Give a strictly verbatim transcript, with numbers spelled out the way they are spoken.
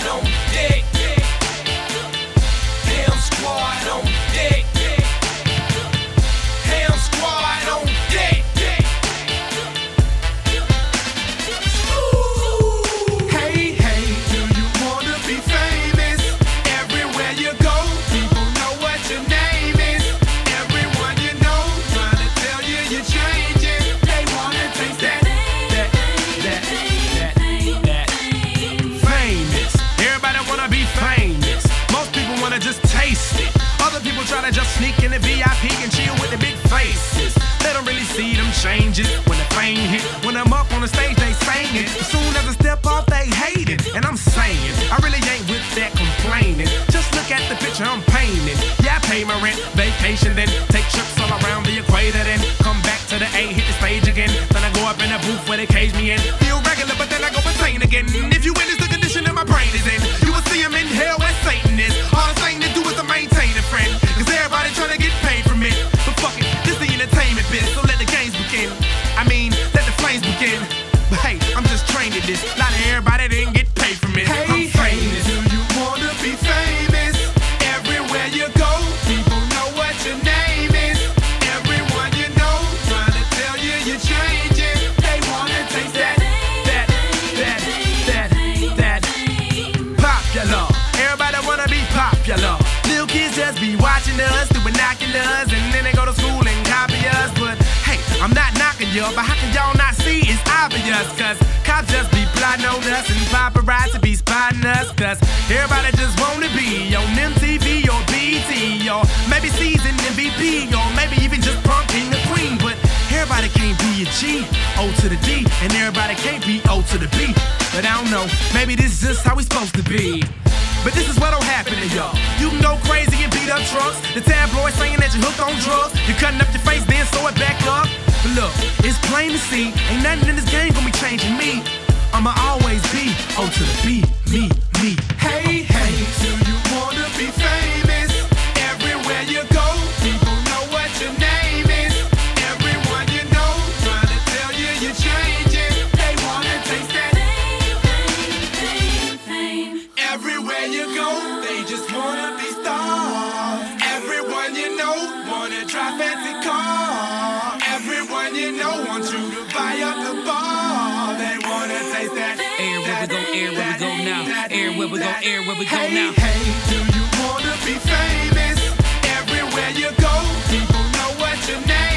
on deck. Ham squad on deck. Ham squad on deck. Hey, hey, do you wanna be famous? Everywhere you go, people know what your name is. Everyone you know trying to tell you you're changing. They wanna taste that, that, that, that, that. Famous. Everybody wanna be famous. Most people wanna just taste it. Other people try to just sneak in the V I P and chill with the big faces. They don't really see them changes when the fame hit. When I'm up on the stage, they sing it. As soon as I step off, they hate it. And I'm saying, I really ain't with that complaining. Just look at the picture I'm painting. Yeah, I pay my rent, vacation, then take trips all around the equator, then come back to the A, hit the stage again. Then I go up in the booth where they cage me in. Feel regular, but then I go insane again. If you witness the condition that my brain is in, you will see him in hell where Satan is. All I'm saying to do is to maintain a friend, cause everybody trying to get paid from it. But fuck it, this the entertainment bit, so let the games begin. I mean, let the flames begin. But hey, I'm just trained at this. A lot of everybody didn't get paid from it. Hey, I'm famous. Hey, do you wanna be famous? Everywhere you go, people know what your name is. Everyone you know trying to tell you you're changing. They wanna taste that, that, that, that, that. Popular. Everybody wanna be popular. Little kids just be watching us through binoculars, and then they go to school and copy us. But hey, I'm not knocking you, but how can y'all not see it's obvious? Cause cops just be plotting on us and paparazzi be spotting us. Cause everybody just wanna be on M T V or B E T, or maybe season M V P, or maybe even just punk king the queen. But everybody can't be a G, O to the D, and everybody can't be O to the B. But I don't know, maybe this is just how we supposed to be. But this is what'll happen to y'all. You can go crazy and beat up trucks. The tabloids saying that you're hooked on drugs. You're cutting up your face, then sew it back up. But look, it's plain to see, ain't nothing in this game gonna be changing me. I'ma always be O to the B, me, me. Hey, hey, do you wanna be famous? Everywhere you go, people know what your name is. Everyone you know trying to tell you you're changing. They wanna taste that. Everywhere you go, they just wanna be stars. Everyone you know wanna drive fancy cars. Everyone you know wants you to buy up the bar. They wanna taste that. Air where we go, air where we go now. Air where we go, air where we go now. Hey, hey, do you wanna be famous? Everywhere you go, people know what your name is.